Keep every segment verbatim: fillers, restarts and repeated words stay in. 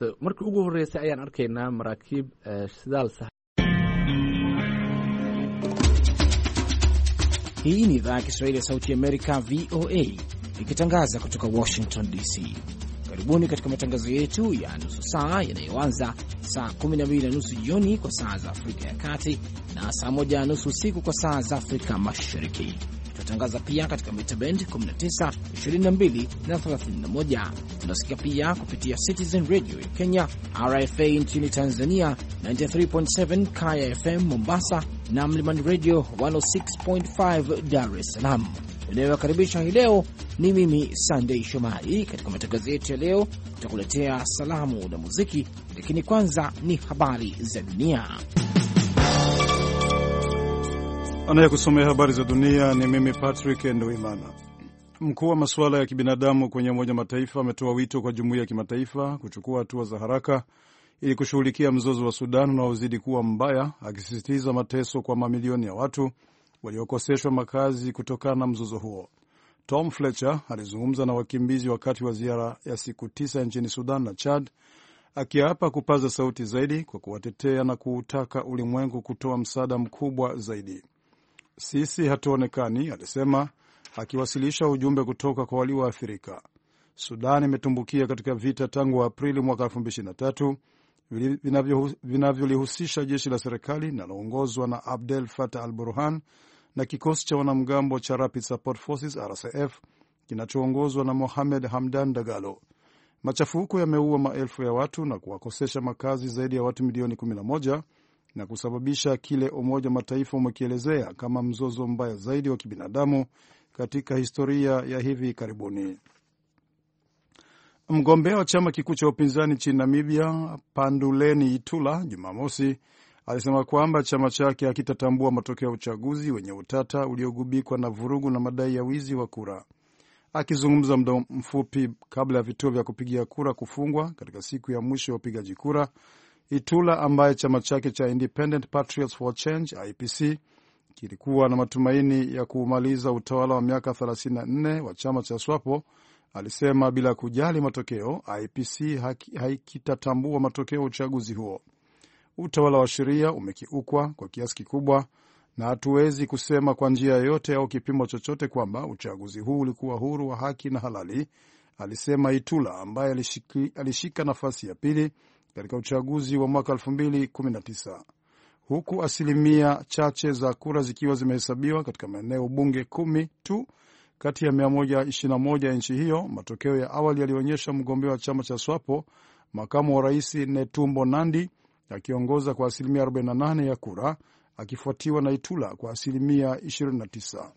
markii ugu horeysay ayaan arkaynaa maraakiib shidaal sax. Hii ni idhaa ya Kiswahili ya Sauti ya Amerika V O A ikitangaza kutoka Washington D C. Karibuni katika matangazo yetu ya nusu saa yanayoanza saa kumi na mbili na nusu jioni kwa saa za Afrika ya Kati na saa moja na nusu usiku kwa saa za Afrika Mashariki. Tunatangaza pia katika mita band kumi na tisa, ishirini na mbili na thelathini na moja. Tunasikia pia kupitia Citizen Radio ya Kenya, R F A nchini Tanzania, tisini na tatu nukta saba Kaya F M Mombasa na Mlimani Radio mia sita nukta tano Dar es Salaam. Ninayowakaribisha hii leo ni mimi Sunday Shomari. Katika matangazo yetu ya leo tutakuletea salamu na muziki, lakini kwanza ni habari za dunia. Anayekusomea habari za dunia ni mimi Patrick Nduimana. Mkuu wa masuala ya kibinadamu kwenye Umoja Mataifa ametoa wito kwa jumuiya ya kimataifa kuchukua hatua za haraka ili kushughulikia mzozo wa Sudan unaozidi kuwa mbaya, akisisitiza mateso kwa mamilioni ya watu waliokoseshwa makazi kutokana na mzozo huo. Tom Fletcher alizungumza na wakimbizi wakati wa ziara ya siku tisa nchini Sudan na Chad, akiapa kupaza sauti zaidi kwa kuwatetea na kuutaka ulimwengu kutoa msaada mkubwa zaidi. Sisi hatuonekani, alisema, akiwasilisha ujumbe kutoka kwa walioathirika. Sudan imetumbukia katika vita tangu Aprili mwaka elfu mbili ishirini na tatu vinavyolihusisha jeshi la serikali linaloongozwa na Abdel Fattah al-Burhan na kikosi cha wanamgambo cha Rapid Support Forces R S F kinachoongozwa na Mohamed Hamdan Dagalo. Machafuko yameua maelfu ya watu na kuwakosesha makazi zaidi ya watu milioni kumi na moja na kusababisha kile Umoja wa Mataifa umekielezea kama mzozo mbaya zaidi wa kibinadamu katika historia ya hivi karibuni. Mgombea wa chama kikuu cha upinzani nchini Namibia, Panduleni Itula, Jumamosi alisema kwamba chama chake hakitatambua matokeo ya uchaguzi wenye utata uliogubikwa na vurugu na madai ya wizi wa kura. Akizungumza muda mfupi kabla ya vituo vya kupigia kura kufungwa katika siku ya mwisho ya upigaji kura, Itula, ambaye chama chake cha Independent Patriots for Change I P C kilikuwa na matumaini ya kumaliza utawala wa miaka thelathini na nne wa chama cha SWAPO, alisema bila kujali matokeo, I P C haikitatambua matokeo ya uchaguzi huo. Utawala wa sheria umekiukwa kwa kiasi kikubwa na hatuwezi kusema kwa njia yoyote au kipimo chochote kwamba uchaguzi huu ulikuwa huru, wa haki na halali, alisema Itula, ambaye alishiki, alishika nafasi ya pili katika uchaguzi wa mwaka elfu mbili kumi na tisa. Huku asilimia chache za kura zikiwa zimehesabiwa katika maeneo bunge kumi tu kati ya mia moja ishirini na moja ya nchi hiyo, matokeo ya awali yalionyesha mgombea wa chama cha SWAPO, makamu wa rais Netumbo Nandi, akiongoza kwa asilimia arobaini na nane ya kura, akifuatiwa na Itula kwa asilimia ishirini na tisa.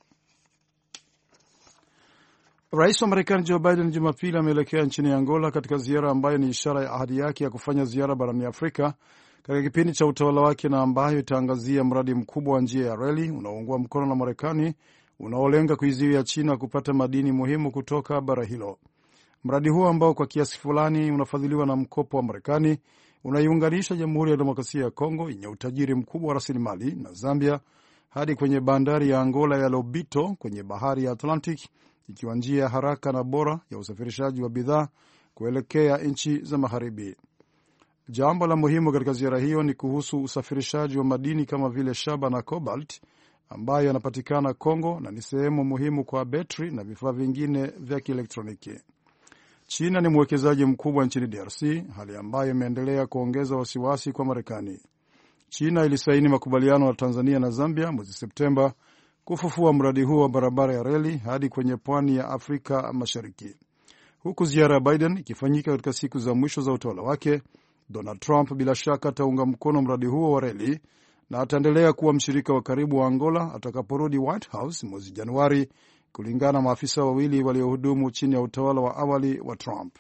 Rais wa Marekani Joe Biden Jumapili ameelekea nchini Angola katika ziara ambayo ni ishara ya ahadi yake ya kufanya ziara barani Afrika katika kipindi cha utawala wake, na ambayo itaangazia mradi mkubwa wa njia ya reli unaoungwa mkono na Marekani unaolenga kuizuia China kupata madini muhimu kutoka bara hilo. Mradi huo ambao kwa kiasi fulani unafadhiliwa na mkopo wa Marekani unaiunganisha Jamhuri ya Demokrasia ya Kongo yenye utajiri mkubwa wa rasilimali na Zambia hadi kwenye bandari ya Angola ya Lobito kwenye bahari ya Atlantic, ikiwa njia ya haraka na bora ya usafirishaji wa bidhaa kuelekea nchi za magharibi. Jambo la muhimu katika ziara hiyo ni kuhusu usafirishaji wa madini kama vile shaba na cobalt ambayo yanapatikana Kongo na ni sehemu muhimu kwa betri na vifaa vingine vya kielektroniki. China ni mwekezaji mkubwa nchini D R C, hali ambayo imeendelea kuongeza wasiwasi kwa Marekani. China ilisaini makubaliano na Tanzania na Zambia mwezi Septemba kufufua mradi huo wa barabara ya reli hadi kwenye pwani ya Afrika Mashariki. Huku ziara ya Biden ikifanyika katika siku za mwisho za utawala wake, Donald Trump bila shaka ataunga mkono mradi huo wa reli na ataendelea kuwa mshirika wa karibu wa Angola atakaporudi White House mwezi Januari, kulingana na maafisa wawili waliohudumu chini ya utawala wa awali wa Trump.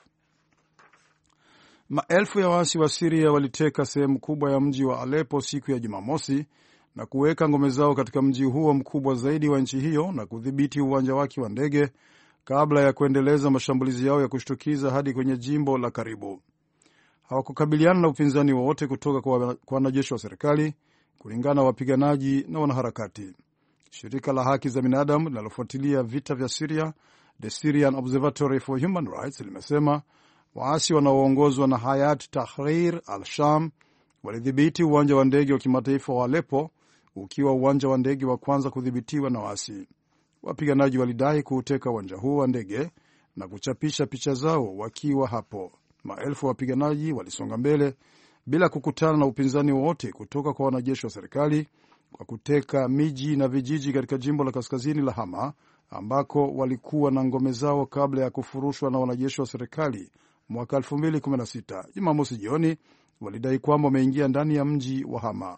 Maelfu ya waasi wa Syria waliteka sehemu kubwa ya mji wa Aleppo siku ya Jumamosi na kuweka ngome zao katika mji huo mkubwa zaidi wa nchi hiyo na kudhibiti uwanja wake wa ndege kabla ya kuendeleza mashambulizi yao ya kushtukiza hadi kwenye jimbo la karibu. Hawakukabiliana na upinzani wowote kutoka kwa wanajeshi wa serikali, kulingana na wapiganaji na wanaharakati. Shirika la haki za binadamu linalofuatilia vita vya Syria, The Syrian Observatory for Human Rights, limesema Waasi wanaoongozwa na Hayat Tahrir al-Sham walidhibiti uwanja wa ndege wa kimataifa wa Aleppo, ukiwa uwanja wa ndege wa kwanza kudhibitiwa na waasi. Wapiganaji walidai kuuteka uwanja huo wa ndege na kuchapisha picha zao wakiwa hapo. Maelfu ya wapiganaji walisonga mbele bila kukutana na upinzani wowote kutoka kwa wanajeshi wa serikali kwa kuteka miji na vijiji katika jimbo la kaskazini la Hama, ambako walikuwa na ngome zao kabla ya kufurushwa na wanajeshi wa serikali mwaka elfu mbili kumi na sita. Jumamosi jioni walidai kwamba wameingia ndani ya mji wa Hama.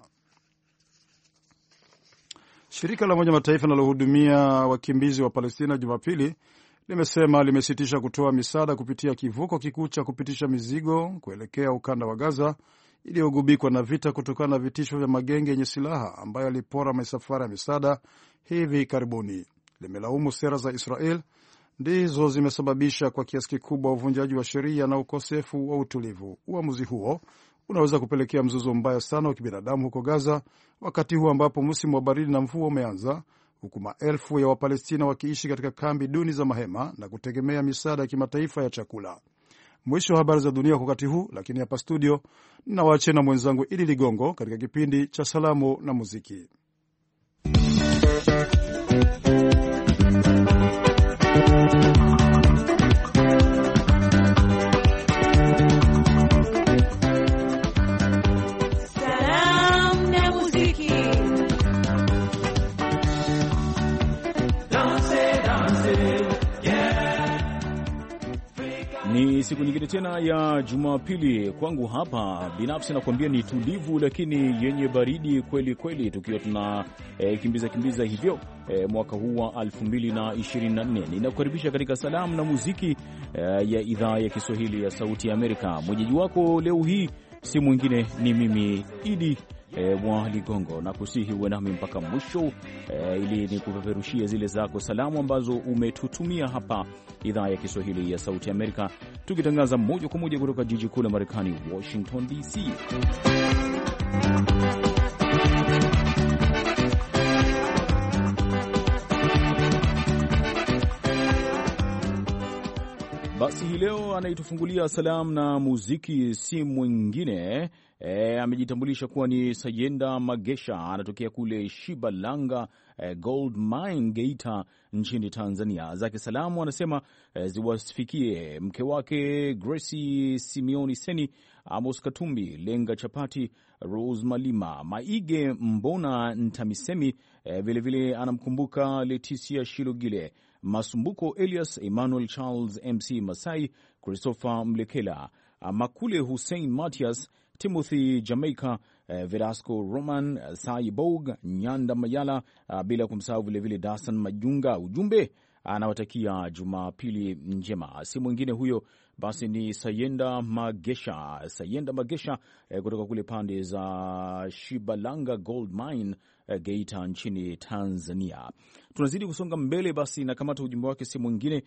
Shirika la Umoja Mataifa linalohudumia wakimbizi wa Palestina Jumapili limesema limesitisha kutoa misaada kupitia kivuko kikuu cha kupitisha mizigo kuelekea ukanda wa Gaza iliyogubikwa na vita kutokana na vitisho vya magenge yenye silaha ambayo yalipora misafara ya misaada hivi karibuni. Limelaumu sera za Israel ndizo zimesababisha kwa kiasi kikubwa uvunjaji wa sheria na ukosefu wa utulivu. Uamuzi huo unaweza kupelekea mzozo mbaya sana wa kibinadamu huko Gaza, wakati huu ambapo msimu wa baridi na mvua umeanza, huku maelfu ya Wapalestina wakiishi katika kambi duni za mahema na kutegemea misaada ya kimataifa ya chakula. Mwisho wa habari za dunia kwa wakati huu, lakini hapa studio ninawaache na mwenzangu Idi Ligongo katika kipindi cha salamu na muziki. Ni siku nyingine tena ya Jumapili kwangu hapa. Binafsi nakwambia ni tulivu lakini yenye baridi kweli kweli, tukiwa tuna e, kimbiza kimbiza hivyo e, mwaka huu wa elfu mbili ishirini na nne. Ninakukaribisha katika salamu na muziki e, ya idhaa ya Kiswahili ya Sauti ya Amerika. Mwenyeji wako leo hii si mwingine ni mimi Idi E, mwa Ligongo, na kusihi uwe nami mpaka mwisho e, ili ni kupeperushia zile zako salamu ambazo umetutumia hapa idhaa ya Kiswahili ya Sauti Amerika, tukitangaza moja kwa moja kutoka jiji kuu la Marekani, Washington D C. Basi hii leo anaitufungulia salamu na muziki si mwingine E, amejitambulisha kuwa ni Sayenda Magesha, anatokea kule Shibalanga e, Gold Mine Geita nchini Tanzania. Zake salamu anasema e, ziwasifikie mke wake Gracie Simeoni Seni, Amos Katumbi, Lenga Chapati, Rose Malima, Maige Mbona Ntamisemi, e, vilevile anamkumbuka Leticia Shilogile, Masumbuko Elias, Emmanuel Charles, M C Masai, Christopher Mlekela, Makule Hussein Matias, Timothy Jamaica, eh, Velasco Roman, eh, Sai Bog, Nyanda Mayala, uh, bila kumsahau vilevile Dasan Majunga. Ujumbe anawatakia Jumapili njema. Si mwingine huyo basi ni Sayenda Magesha. Sayenda Magesha eh, kutoka kule pande za Shibalanga Gold Mine eh, Geita nchini Tanzania. Tunazidi kusonga mbele basi, na kamata ujumbe wake si mwingine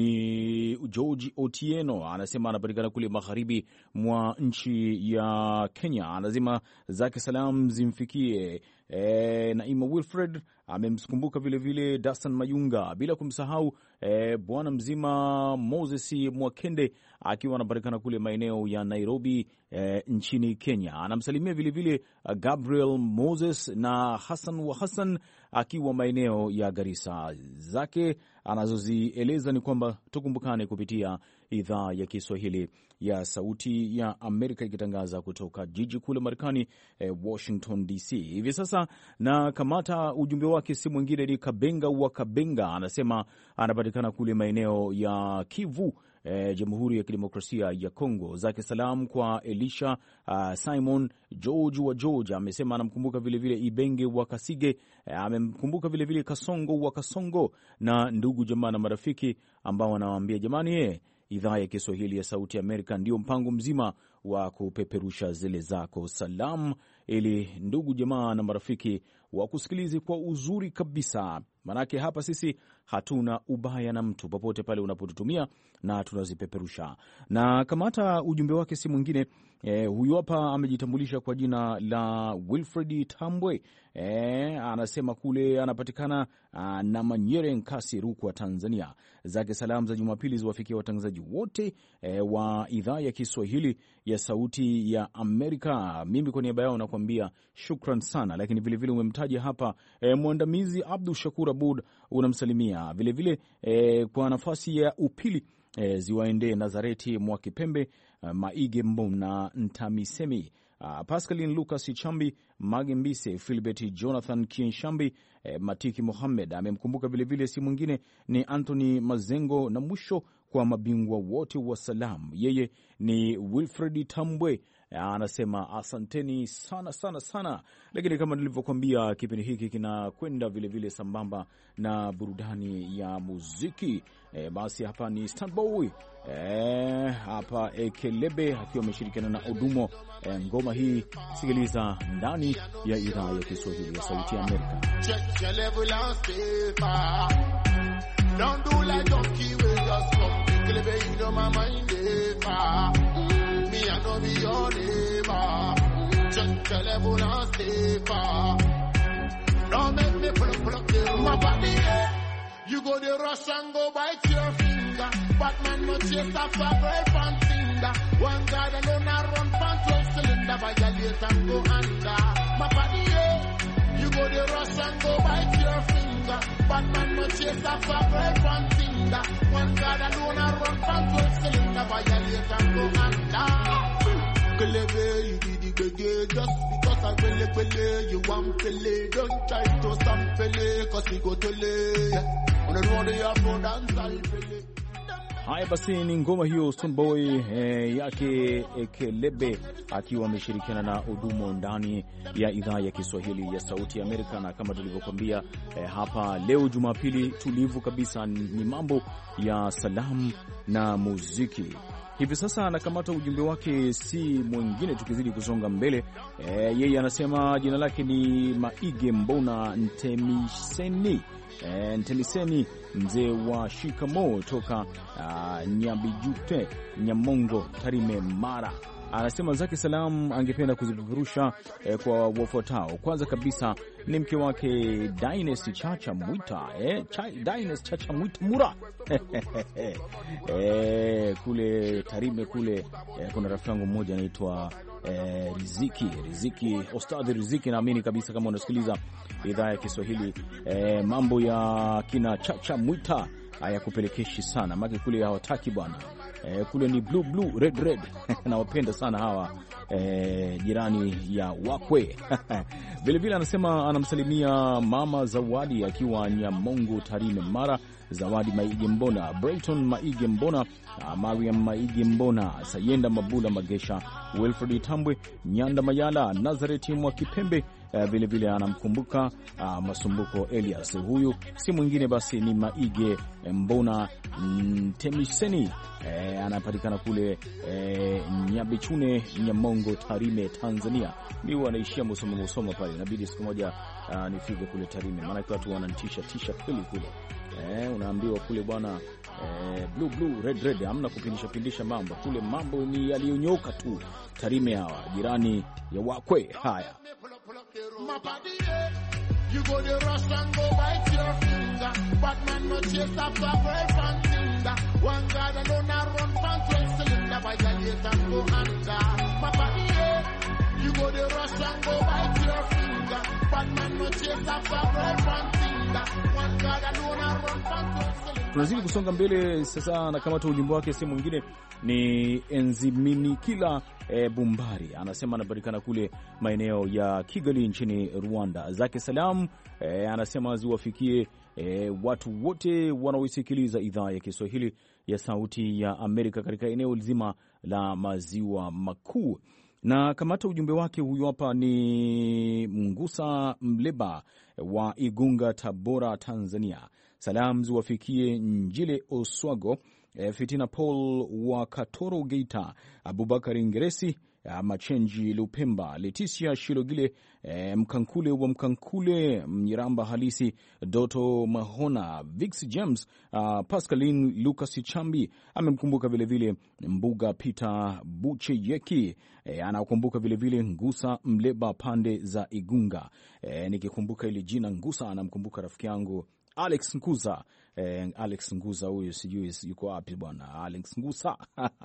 ni George Otieno, anasema anapatikana kule magharibi mwa nchi ya Kenya. Anasema zake salam zimfikie E, Naima Wilfred, amemkumbuka vile vile Dasan Mayunga, bila kumsahau e, bwana mzima Moses Mwakende akiwa anapatikana kule maeneo ya Nairobi e, nchini Kenya. Anamsalimia vile vile Gabriel Moses na Hassan wa Hassan akiwa maeneo ya Garissa. Zake anazozieleza ni kwamba tukumbukane kupitia idhaa ya Kiswahili ya Sauti ya Amerika ikitangaza kutoka jiji kuu la Marekani, eh, Washington D C. Hivi sasa na kamata ujumbe wake si mwingine ni Kabenga wa Kabenga, anasema anapatikana kule maeneo ya Kivu, eh, Jamhuri ya Kidemokrasia ya Kongo. Zake salamu kwa Elisha uh, Simon George wa George, amesema anamkumbuka vile vile Ibenge wa Kasige, eh, amemkumbuka vile vile Kasongo wa Kasongo na ndugu jamaa na marafiki ambao wanawaambia jamani, eh idhaa ya Kiswahili ya Sauti ya Amerika ndio mpango mzima wa kupeperusha zile zako salamu, ili ndugu jamaa na marafiki wa kusikilizi kwa uzuri kabisa. Manake hapa sisi hatuna ubaya na mtu popote pale unapotutumia na tunazipeperusha. Na kamata ujumbe wake si mwingine E, huyu hapa amejitambulisha kwa jina la Wilfred Tambwe. E, anasema kule anapatikana na Manyere, Nkasi, Rukwa, Tanzania. Zake salamu za Jumapili ziwafikia watangazaji wote e, wa idhaa ya Kiswahili ya Sauti ya Amerika. Mimi kwa niaba yao nakwambia shukran sana, lakini vilevile umemtaja hapa e, mwandamizi Abdul Shakur Abud unamsalimia vilevile e, kwa nafasi ya upili e, ziwaendee Nazareti Mwakipembe, Maige Mbona, Ntamisemi, Uh, Pascaline Lucas Chambi, Magembise, Philbert Jonathan Kienshambi, eh, Matiki Mohamed amemkumbuka vilevile, si mwingine ni Anthony Mazengo, na mwisho kwa mabingwa wote wa salamu, yeye ni Wilfred Tambwe. Anasema asanteni sana sana sana. Lakini kama nilivyokuambia, kipindi hiki kinakwenda vilevile sambamba na burudani ya muziki. E, basi hapa ni Standboy e, hapa Ekelebe akiwa ameshirikiana na Odumo. E, ngoma hii sikiliza ndani ya idhaa ya Kiswahili ya Sauti ya Amerika. I know be your neighbor. Just tell everyone I'll stay far. Don't make me pull up, pull up the my body, yeah. You go the rush and go bite your finger. Batman no chase after brave and finger. One guy alone I run from twelve cylinder. Violate and go under. My body, yeah. You go the rush and go bite your finger. Batman no chase after brave and finger. One guy alone I run from twelve cylinder. Violate and go under. You be the gege, just because I will pele, you want pele, don't try to stamp pele, cause we go to lay, on the road you have no dance, I'll pele. Haya basi, ni ngoma hiyo Stoneboy eh, yake Ekelebe akiwa ameshirikiana na Odumo ndani ya idhaa ya Kiswahili ya Sauti ya Amerika. Na kama tulivyokuambia eh, hapa leo Jumapili tulivu kabisa, ni mambo ya salamu na muziki. Hivi sasa anakamata ujumbe wake, si mwingine tukizidi kusonga mbele. E, yeye anasema jina lake ni Maige Mbona Ntemiseni. E, Ntemiseni mzee wa Shikamo toka uh, Nyabijute, Nyamongo, Tarime, Mara. Anasema zake salamu angependa kuzipeperusha eh, kwa wafuatao. Kwanza kabisa ni mke wake Dines Chacha Mwita, eh, Dines Chacha Mwita Mura eh, kule Tarime kule eh, kuna rafiki yangu mmoja anaitwa eh, Riziki Riziki Ostadhi Riziki. Naamini kabisa kama unasikiliza idhaa ya Kiswahili eh, mambo ya kina Chacha Mwita hayakupelekeshi sana, maana kule hawataki bwana. Eh, kule ni blue blue red red na wapenda sana hawa eh, jirani ya wakwe vile vile anasema anamsalimia mama Zawadi akiwa Nyamongo, Tarime, Mara. Zawadi Maige Mbona, Brighton Maige Mbona, Mariam Maige Mbona, Sayenda Mabula Magesha, Wilfred Tambwe, Nyanda Mayala, Nazareti Mwakipembe. Uh, vile vile anamkumbuka uh, Masumbuko Elias. Huyu si mwingine basi ni Maige Mbona Ntemiseni. Eh, anapatikana kule eh, Nyabichune, Nyamongo, Tarime, Tanzania. Mimi wanaishia Musoma Musoma pale. Inabidi siku moja uh, nifike kule Tarime, maana watu wananitisha tisha kweli kule. Eh, unaambiwa kule bwana eh, blue blue red red, hamna kupindisha pindisha mambo kule, mambo ni yaliyonyoka tu. Tarime hawa jirani ya wakwe. Haya, you go the rush and go bite your finger. Batman no chase after brave and finger. One guy alone I run from twelve cylinder. Violate and go under. My body, yeah. You go the rush and go bite your finger. Batman no chase after brave and finger. One guy alone I run from twelve cylinder. Tunazidi kusonga mbele sasa, na kama tu ujimbo wake si mwingine ni Enziminikila e, Bumbari. Anasema anapatikana kule maeneo ya Kigali nchini Rwanda. Zake salamu e, anasema ziwafikie e, watu wote wanaoisikiliza idhaa ya Kiswahili ya Sauti ya Amerika katika eneo zima la Maziwa Makuu. Na kamata ujumbe wake, huyu hapa ni Mngusa Mleba wa Igunga, Tabora, Tanzania. Salamu ziwafikie Njile Oswago, e, Fitina Paul wa Katoro Geita, Abubakar Ngeresi, Machenji Lupemba, Leticia Shilogile, e, Mkankule wa Mkankule, Mnyiramba halisi, Doto Mahona, Vix James, uh, Pascaline Lucas Chambi amemkumbuka vilevile Mbuga Peter Bucheyeki, e, anakumbuka vilevile Ngusa Mleba pande za Igunga. E, nikikumbuka ile jina Ngusa anamkumbuka rafiki yangu Alex Ngusa. E, Alex Ngusa huyu sijui yuko wapi bwana Alex Ngusa.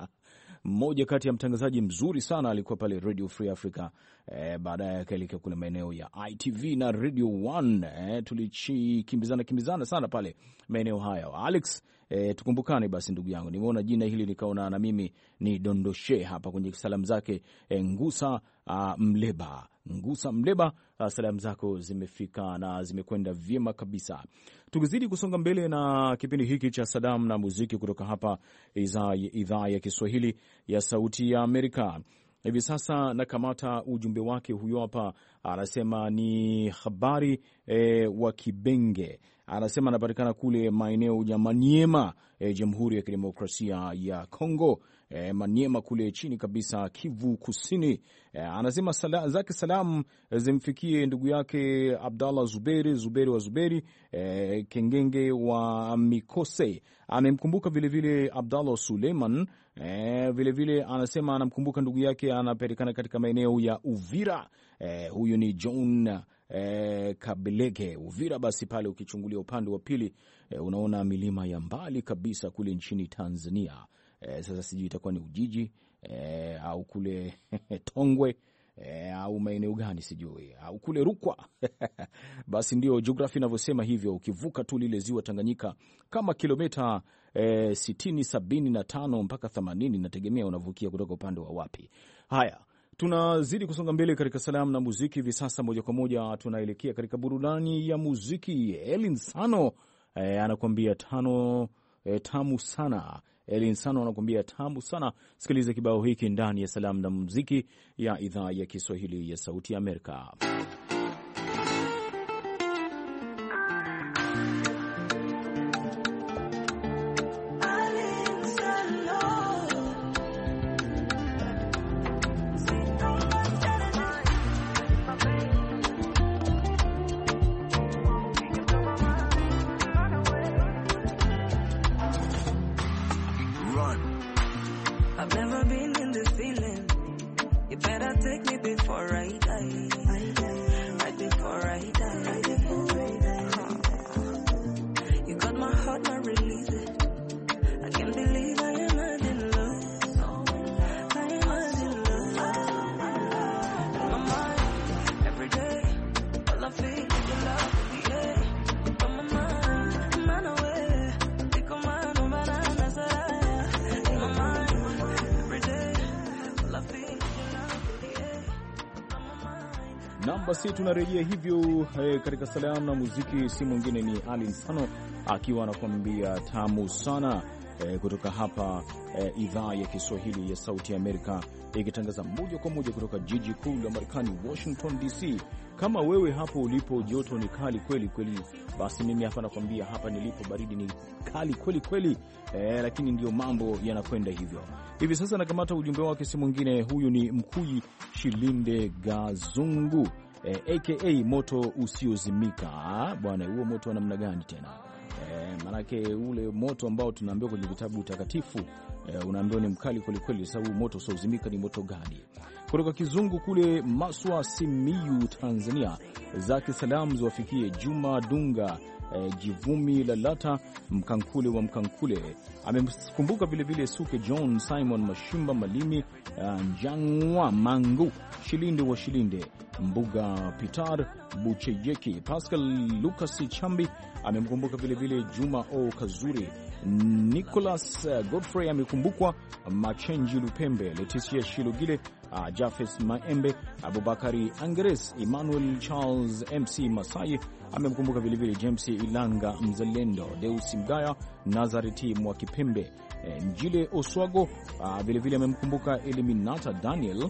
Mmoja kati ya mtangazaji mzuri sana alikuwa pale Radio Free Africa. E, baadaye akaelekea kule maeneo ya I T V na Radio One. E, tulichikimbizana kimbizana sana pale maeneo hayo. Alex, e, tukumbukane basi ndugu yangu. Nimeona jina hili nikaona na mimi ni dondoshe hapa kwenye salamu zake. E, Ngusa a, Mleba. Ngusa Mleba, a, salamu zako zimefika na zimekwenda vyema kabisa. Tukizidi kusonga mbele na kipindi hiki cha Salam na muziki kutoka hapa idhaa ya Kiswahili ya Sauti ya Amerika. Hivi sasa nakamata ujumbe wake, huyo hapa anasema ni habari e, wa Kibenge. Anasema anapatikana kule maeneo ya Maniema, e, Jamhuri ya Kidemokrasia ya Kongo. E, Maniema kule chini kabisa Kivu Kusini. E, anasema sala, zake salamu zimfikie ndugu yake Abdallah Zuberi, Zuberi wa Zuberi, e, Kengenge wa Mikose. Amemkumbuka vile vile Abdallah Suleiman. E, vile vile anasema anamkumbuka ndugu yake anapatikana katika maeneo ya Uvira. E, huyu ni John E, Kabelege Uvira. Basi pale ukichungulia upande wa pili e, unaona milima ya mbali kabisa kule nchini Tanzania. E, sasa sijui itakuwa ni Ujiji e, au kule Tongwe e, au maeneo gani sijui, au kule Rukwa. Basi ndio jiografia inavyosema hivyo. Ukivuka tu lile ziwa Tanganyika kama kilomita e, sitini, sabini na tano mpaka themanini, nategemea unavukia kutoka upande wa wapi. Haya, tunazidi kusonga mbele katika salamu na muziki. Hivi sasa moja kwa moja tunaelekea katika burudani ya muziki. Elin Sano e, anakuambia tano e, tamu sana. Elin Sano anakuambia tamu sana. Sikiliza kibao hiki ndani ya salamu na muziki ya idhaa ya Kiswahili ya Sauti ya Amerika. Basi tunarejea hivyo eh, katika salamu na muziki. Si mwingine ni Alin Sano akiwa anakuambia tamu sana eh, kutoka hapa eh, idhaa ya Kiswahili ya Sauti ya Amerika, ikitangaza moja kwa moja kutoka jiji kuu la Marekani, Washington D C. Kama wewe hapo ulipo joto ni kali kweli kweli, basi mimi hapa nakwambia hapa nilipo baridi ni kali kweli kweli, eh, lakini ndio mambo yanakwenda hivyo. Hivi sasa nakamata ujumbe wake, si mwingine huyu ni Mkuyi Shilinde Gazungu, E, aka moto usiozimika. Bwana, huo moto wa namna gani tena? E, manake ule moto ambao tunaambiwa kwenye vitabu takatifu, e, unaambiwa ni mkali kweli kweli. Sasa moto usiozimika ni moto gani? Kutoka Kizungu kule Maswa, Simiyu, Tanzania, zake salamu ziwafikie Juma Dunga, e, Jivumi Lalata, Mkankule wa Mkankule. Amemkumbuka vile vile Suke John, Simon Mashimba Malimi, uh, Njangwa Mangu, Shilinde wa Shilinde, Mbuga Pitar Bucheyeki, Pascal Lucas Chambi. Amemkumbuka vile vile Juma O Kazuri, Nicholas uh, Godfrey amekumbukwa, Machenji Lupembe, Leticia Shilogile, uh, Jafes Maembe, Abubakari Angeres, Emmanuel Charles, M C Masai. Amemkumbuka vile vile James Ilanga Mzalendo, Deusi Mgaya, Nazareti Mwakipembe, e, Njile Oswago. uh, vile vile amemkumbuka Eliminata Daniel,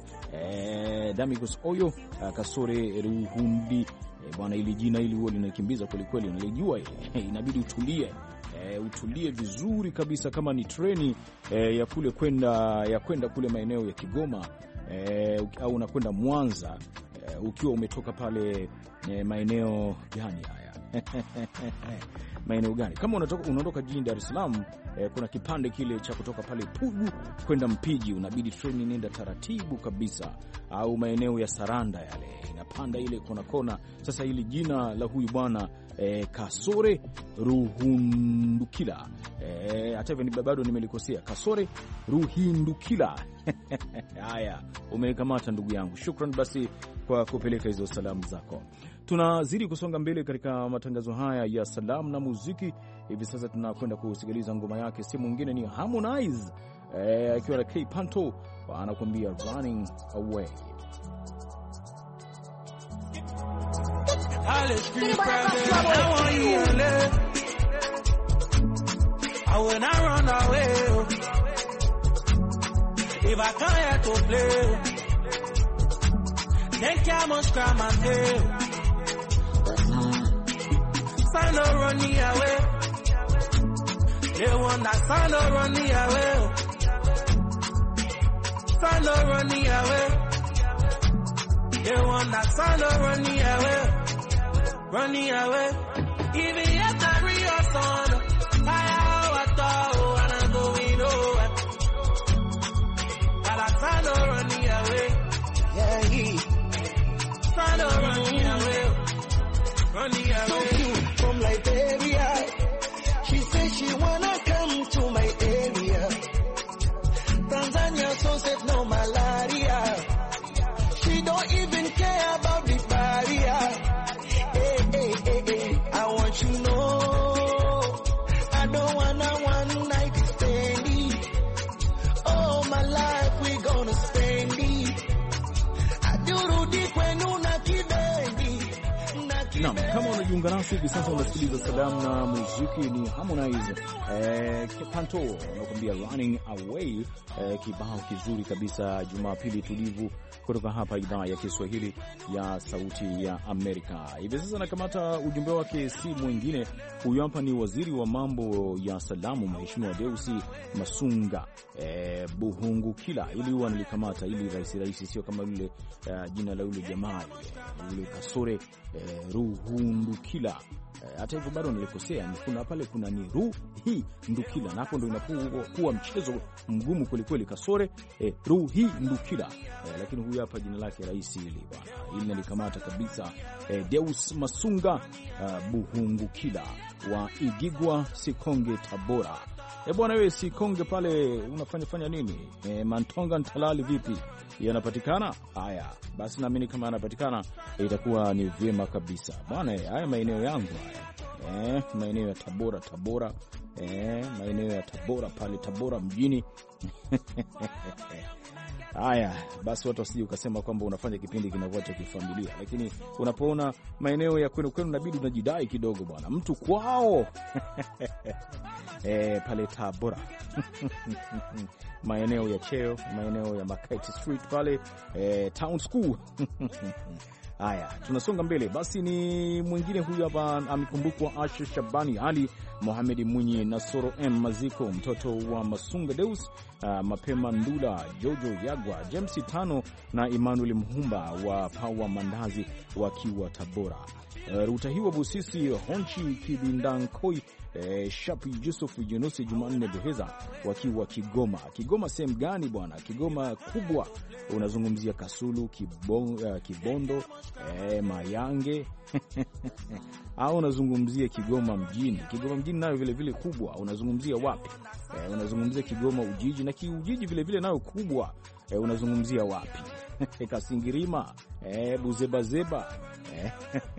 e, Damigus Oyo, uh, Kasore Ruhundi. E, bwana, ili jina ili huo linakimbiza kweli kweli, unalijua inabidi utulie, e, utulie vizuri kabisa kama ni treni e, ya kule kwenda ya kwenda kule maeneo ya Kigoma. e, au unakwenda Mwanza e, ukiwa umetoka pale e, maeneo gani haya maeneo gani? Kama unatoka unaondoka jijini Dar es Salaam eh, kuna kipande kile cha kutoka pale Pugu kwenda Mpiji, unabidi treni nenda taratibu kabisa, au maeneo ya Saranda yale inapanda ile kona kona. Sasa hili jina la huyu bwana eh, Kasore Ruhindukila eh, hata hivyo bado nimelikosea, Kasore Ruhindukila haya, umekamata ndugu yangu, shukran basi kwa kupeleka hizo salamu zako. Tunazidi kusonga mbele katika matangazo haya ya salamu na muziki. Hivi sasa tunakwenda kusikiliza ngoma yake, si mwingine ni Harmonize akiwa eh, na K Panto anakuambia Running Away. If I come here to play, then I must cry my tail. Sign no running away. They want that sign no running away. Sign no running away. They want that sign no running away. Running away. Even if I real son, I have a and I'm going nowhere. But I sign no running away. Yeah, he sign no running away. Running away. From Liberia, she said she wanna come to my area. Tanzania so said no malaria. She don't even care about the barrier. Hey, hey, hey, hey, I want you to know, I don't wanna one night stand it. Oh, my life we gonna spend it. I do deep when you not Naam, kama unajiunga nasi hivi sasa unasikiliza salamu na muziki, ni Harmonize eh, Panto anakuambia Running Away, eh, kibao kizuri kabisa, Jumapili tulivu kutoka hapa idhaa ya Kiswahili ya Sauti ya Amerika. Hivi sasa nakamata ujumbe wake, si mwingine huyu hapa, ni waziri wa mambo ya salamu Mheshimiwa Deusi Masunga eh, Buhungukila, ili huwa nilikamata ili rahisi rahisi, sio kama yule uh, jina la yule jamaa yule Kasore eh, Ruhindukila. Hata hivyo bado nilikosea, kuna pale kuna ni Ruhindukila, na hapo ndio inakuwa mchezo mgumu kweli kweli. Kasore eh, Ruhindukila eh, lakini huyu hapa jina lake rahisi hili bwana, ili nalikamata kabisa eh, Deus Masunga uh, Buhungukila wa Igigwa Sikonge Tabora. Eh bwana, wewe Sikonge pale unafanya fanya nini? Eh, Mantonga Ntalali vipi? Yanapatikana? Haya basi, naamini kama yanapatikana itakuwa ni vyema kabisa bwana. Haya maeneo yangu haya eh, maeneo ya Tabora Tabora eh, maeneo ya Tabora pale Tabora mjini haya basi, watu wasije ukasema kwamba unafanya kipindi kinavuata kifamilia, lakini unapoona maeneo ya kwenu kwenu inabidi unajidai kidogo bwana, mtu kwao eh, pale Tabora maeneo ya Cheo, maeneo ya Makati Street pale eh, Town School haya tunasonga mbele. Basi ni mwingine huyu hapa, amekumbukwa Asha Shabani Ali Mohamed Mwinyi Nasoro M Maziko, mtoto wa Masunga Deus uh, Mapema Ndula, Jojo Yagwa, James Tano na Emmanuel Mhumba wa Pawa Mandazi wakiwa Tabora. Uh, Rutahiwa Busisi Honchi Kibindankoi, eh, Shapi Yusuf Yunusi Jumanne Buheza wakiwa Kigoma. Kigoma sehemu gani bwana? Kigoma kubwa, unazungumzia Kasulu, Kibon, uh, Kibondo, eh, Mayange au unazungumzia Kigoma mjini? Kigoma mjini nayo vile vile kubwa, unazungumzia wapi? Eh, unazungumzia Kigoma Ujiji, na Kiujiji vile vile nayo kubwa, eh, unazungumzia wapi? Kasingirima, eh, Buzebazeba eh,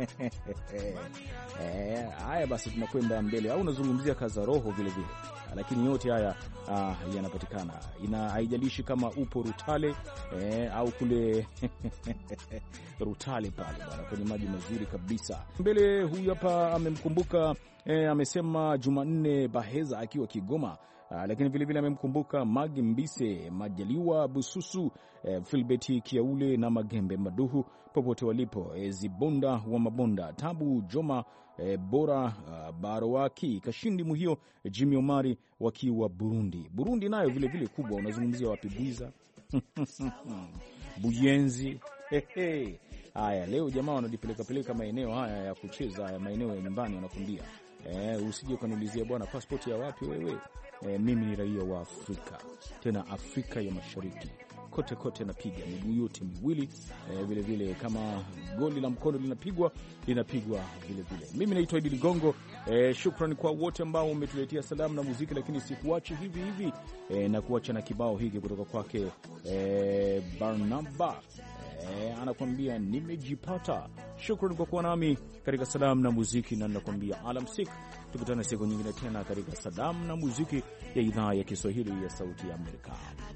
eh, haya basi tunakwenda mbele, au unazungumzia Kazaroho vile vile, lakini yote haya ah, yanapatikana, ina haijalishi kama upo Rutale eh, au kule Rutale pale bwana, kwenye maji mazuri kabisa. Mbele huyu hapa amemkumbuka eh, amesema Jumanne Baheza akiwa Kigoma. Uh, lakini vile vile amemkumbuka Magi Mbise, Majaliwa Bususu, eh, Filbeti Kiaule na Magembe Maduhu popote walipo, eh, Zibonda wa Mabonda, Tabu Joma, eh, Bora uh, Barowaki, Kashindi Muhio, eh, Jimmy Omari wakiwa Burundi. Burundi nayo vile vile kubwa, unazungumzia wapi? Bwiza Buyenzi. Hehe. Haya, leo jamaa wanajipeleka peleka maeneo haya ya kucheza, ya maeneo ya nyumbani wanakumbia. Eh, usije kuniulizia bwana passport ya wapi wewe? Eh, mimi ni raia wa Afrika. Tena Afrika ya Mashariki. Kote kote napiga miguu yote miwili. Eh, vile vile kama goli la mkono linapigwa, linapigwa vile vile. Mimi naitwa Idi Ligongo. Eh, shukrani kwa wote ambao umetuletea salamu na muziki, lakini sikuachi hivi hivi. Eh, na kuacha na kibao hiki kutoka kwake eh, Barnaba. E, anakuambia nimejipata. Shukrani kwa kuwa nami katika salamu na muziki, na nakwambia alamsik. Tukutane siku nyingine tena katika salamu na muziki ya idhaa ya Kiswahili ya Sauti ya Amerika.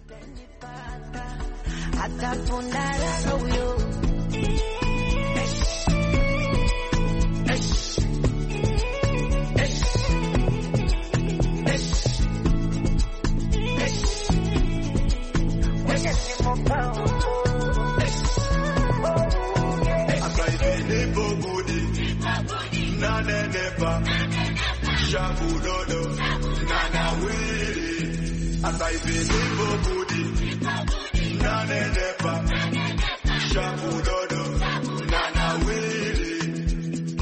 Shabudodo, nana wili, ataibinibo budi, nanenepa, shabudodo, nana wili.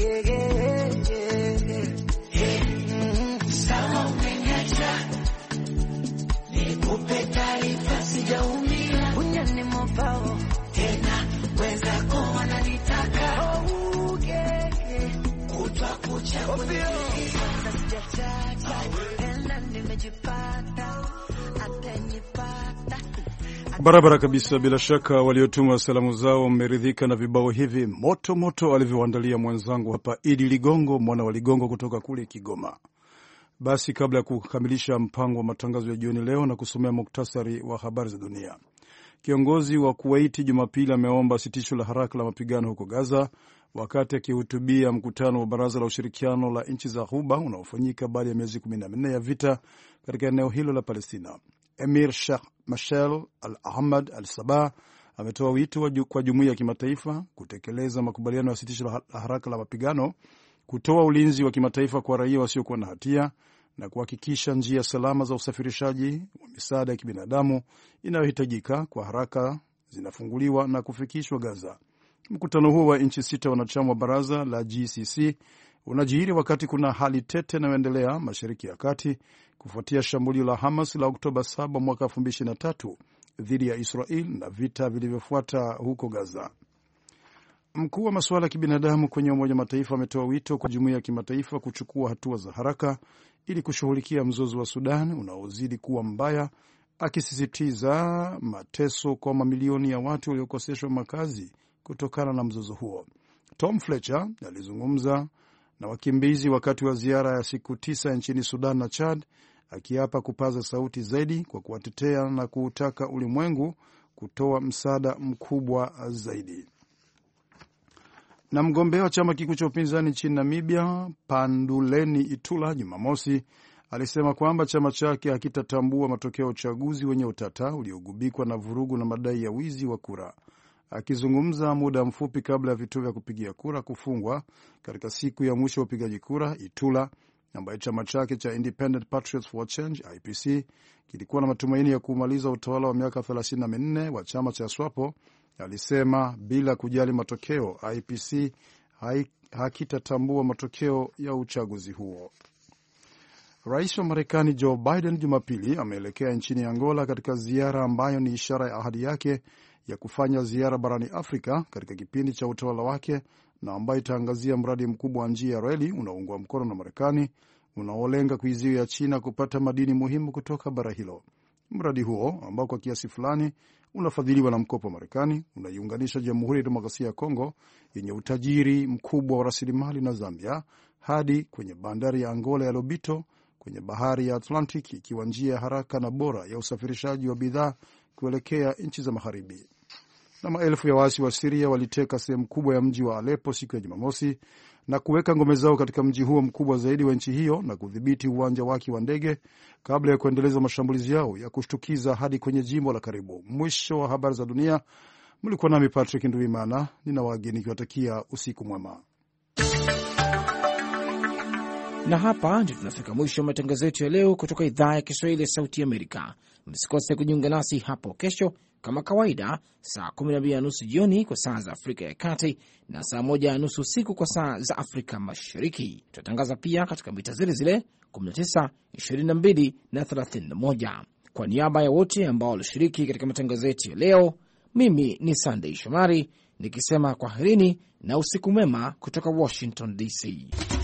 Sawa umenyacha, nikupe taarifa sijaumia, unyani mopao, tena weza kuwa nanitaka, oh gege, kutwa kucha kwenye barabara kabisa. Bila shaka waliotuma salamu zao mmeridhika na vibao hivi moto moto alivyoandalia mwenzangu hapa Idi Ligongo, mwana wa Ligongo kutoka kule Kigoma. Basi kabla ya kukamilisha mpango wa matangazo ya jioni leo na kusomea muktasari wa habari za dunia, kiongozi wa Kuwaiti Jumapili ameomba sitisho la haraka la mapigano huko Gaza wakati akihutubia mkutano wa baraza la ushirikiano la nchi za Ghuba unaofanyika baada ya miezi kumi na minne ya vita katika eneo hilo la Palestina. Emir Sheikh Mashal Al-Ahmad Al-Sabah ametoa wito kwa jumuiya ya kimataifa kutekeleza makubaliano ya sitisho la haraka la mapigano, kutoa ulinzi wa kimataifa kwa raia wasiokuwa na hatia na kuhakikisha njia salama za usafirishaji wa misaada ya kibinadamu inayohitajika kwa haraka zinafunguliwa na kufikishwa Gaza. Mkutano huo wa nchi sita wanachama wa baraza la G C C unajiri wakati kuna hali tete inayoendelea Mashariki ya Kati kufuatia shambulio la Hamas la Oktoba saba mwaka elfu mbili ishirini na tatu dhidi ya Israel na vita vilivyofuata huko Gaza. Mkuu wa masuala ya kibinadamu kwenye Umoja Mataifa ametoa wito kwa jumuiya ya kimataifa kuchukua hatua za haraka ili kushughulikia mzozo wa Sudan unaozidi kuwa mbaya, akisisitiza mateso kwa mamilioni ya watu waliokoseshwa makazi kutokana na mzozo huo. Tom Fletcher alizungumza na wakimbizi wakati wa ziara ya siku tisa nchini Sudan na Chad, akiapa kupaza sauti zaidi kwa kuwatetea na kuutaka ulimwengu kutoa msaada mkubwa zaidi. Na mgombea wa chama kikuu cha upinzani nchini Namibia, Panduleni Itula, Jumamosi alisema kwamba chama chake hakitatambua matokeo ya uchaguzi wenye utata uliogubikwa na vurugu na madai ya wizi wa kura. Akizungumza muda mfupi kabla ya vituo vya kupigia kura kufungwa katika siku ya mwisho wa upigaji kura, Itula ambaye chama chake cha Independent Patriots for Change I P C kilikuwa na matumaini ya kumaliza utawala wa miaka thelathini na minne wa chama cha SWAPO alisema bila kujali matokeo, I P C hakitatambua matokeo ya uchaguzi huo. Rais wa Marekani Joe Biden Jumapili ameelekea nchini Angola katika ziara ambayo ni ishara ya ahadi yake ya kufanya ziara barani Afrika katika kipindi cha utawala wake na ambayo itaangazia mradi mkubwa wa njia ya reli unaoungwa mkono na Marekani unaolenga kuizuia China kupata madini muhimu kutoka bara hilo. Mradi huo ambao kwa kiasi fulani unafadhiliwa na mkopo wa Marekani unaiunganisha Jamhuri ya Demokrasia ya Kongo yenye utajiri mkubwa wa rasilimali na Zambia hadi kwenye bandari ya Angola ya Lobito kwenye bahari ya Atlantic, ikiwa njia haraka na bora ya usafirishaji wa bidhaa kuelekea nchi za magharibi. Na maelfu ya waasi wa Syria waliteka sehemu kubwa ya mji wa Aleppo siku ya Jumamosi na kuweka ngome zao katika mji huo mkubwa zaidi wa nchi hiyo na kudhibiti uwanja wake wa ndege kabla ya kuendeleza mashambulizi yao ya kushtukiza hadi kwenye jimbo la karibu. Mwisho wa habari za dunia. Mlikuwa nami Patrick Nduwimana, nina wageni nikiwatakia usiku mwema. Na hapa ndio tunafika mwisho wa matangazo yetu ya leo kutoka idhaa ya Kiswahili ya Sauti Amerika. Msikose kujiunga nasi hapo kesho kama kawaida, saa kumi na mbili na nusu jioni kwa saa za Afrika ya Kati na saa moja na nusu usiku kwa saa za Afrika Mashariki. Tutatangaza pia katika mita zile zile kumi na tisa, ishirini na mbili na thelathini na moja. Kwa niaba ya wote ambao walishiriki katika matangazo yetu ya leo, mimi ni Sunday Shomari nikisema kwaherini na usiku mwema kutoka Washington D C.